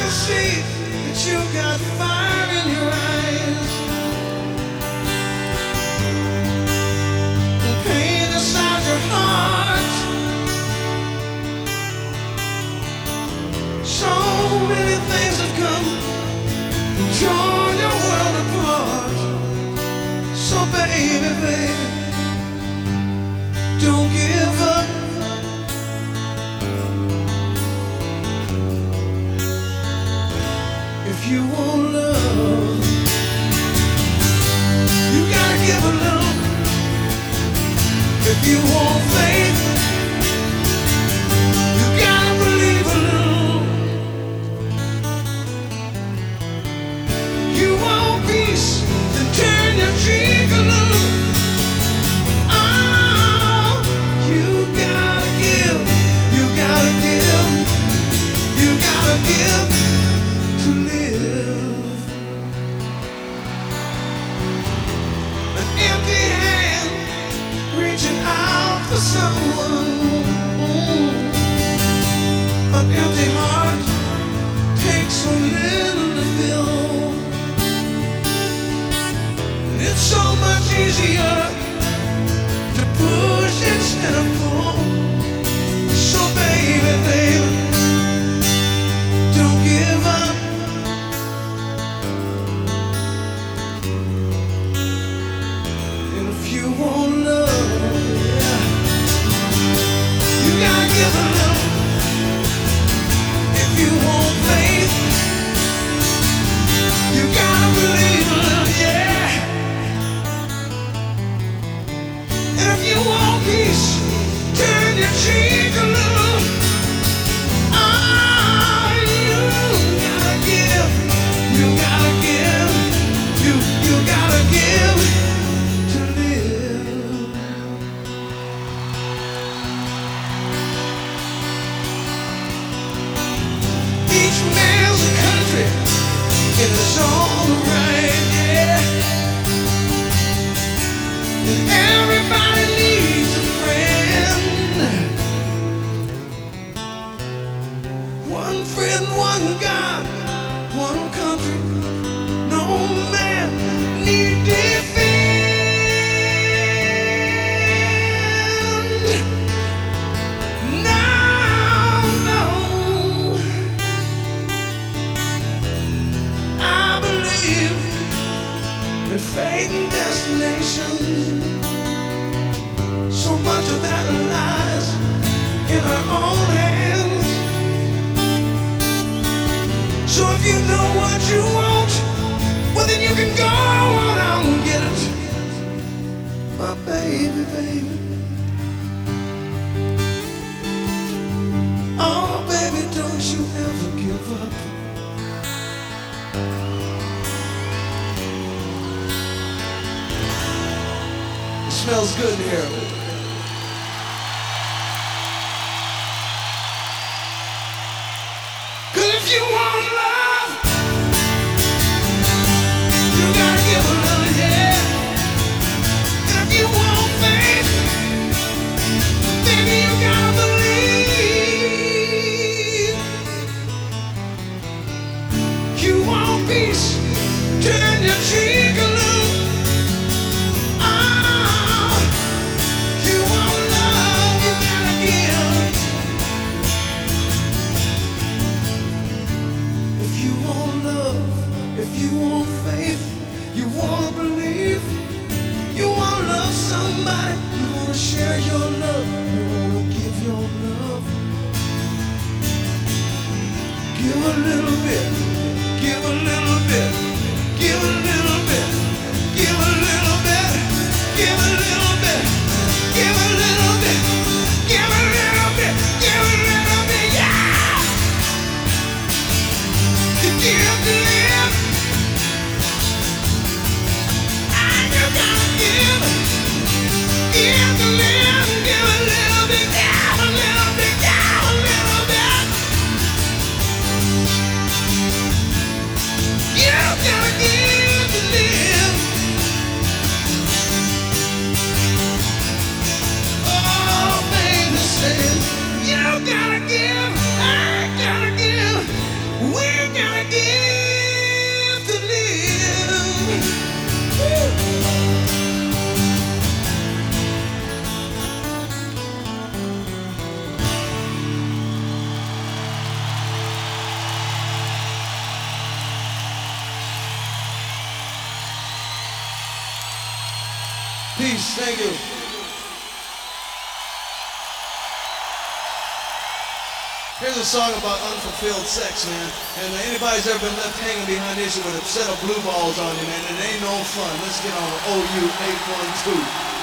see that you got fire in your eyes and pain inside your heart. So many things have come and torn your world apart. So baby, baby, don't give up. If you want love, you gotta give a little. If you want faith, you gotta believe a little. You want peace, then turn your cheek a little. Oh, you gotta give, you gotta give, you gotta give to live. An empty hand reaching out for someone. An empty heart takes so little to fill. And it's so much easier to push instead of pull. So baby, baby, don't give up. And if you want love, you gotta give a little. If you want faith, you gotta believe a little, yeah. And if you want peace, turn your cheek a little. Ah, you gotta give, you gotta give, you gotta give to live. Each man's a country in his own right, yeah. And everybody needs a friend. One friend, one God, one country. No man need defend. No, no. I believe in fate and destination. So much of that lies in our own hands. So if you know what you want, well then you can go on out and get it. My baby, baby. Oh baby, don't you ever give up. It smells good in here. Cause if you want love, you gotta give a little, yeah. And if you want faith, baby, you gotta believe. You want peace, turn your cheek a little. Ah, you want love, you gotta give. If you want love, if you want faith, you wanna believe, you wanna love somebody, you wanna share your love, you wanna give your love. Give a little bit, give a little bit, give a little bit, give a little bit, give a little bit, give a little bit, give a little bit, give a little bit, yeah. You give to live, and you gotta give to live, give a little bit, give a little bit, give a little bit. You gotta give to live. Peace, thank you. Here's a song about unfulfilled sex, man. And anybody's ever been left hanging behind this with a set of blue balls on you, man, it ain't no fun. Let's get on with OU 812.